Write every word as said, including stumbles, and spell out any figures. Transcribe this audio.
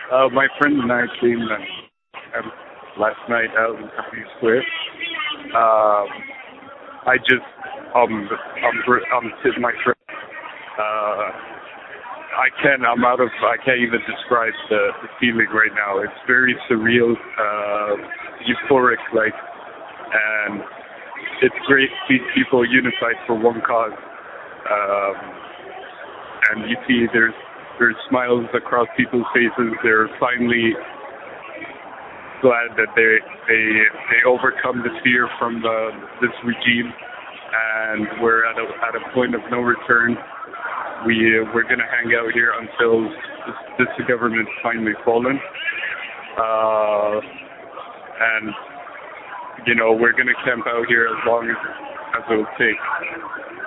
Uh, my friend and I came uh, um, last night out in Times Square. Um, I just um I'm gr- I'm sitting my trip. Uh, I can't. I'm out of. I can't even describe the, the feeling right now. It's very surreal, uh, euphoric, like, and it's great to see people unified for one cause. Um, and you see there's there's smiles across people's faces. They're finally glad that they they they overcome the fear from the, this regime, and we're at a at a point of no return. We uh, we're gonna hang out here until this, this government's finally fallen, uh, and you know we're gonna camp out here as long as as it will take.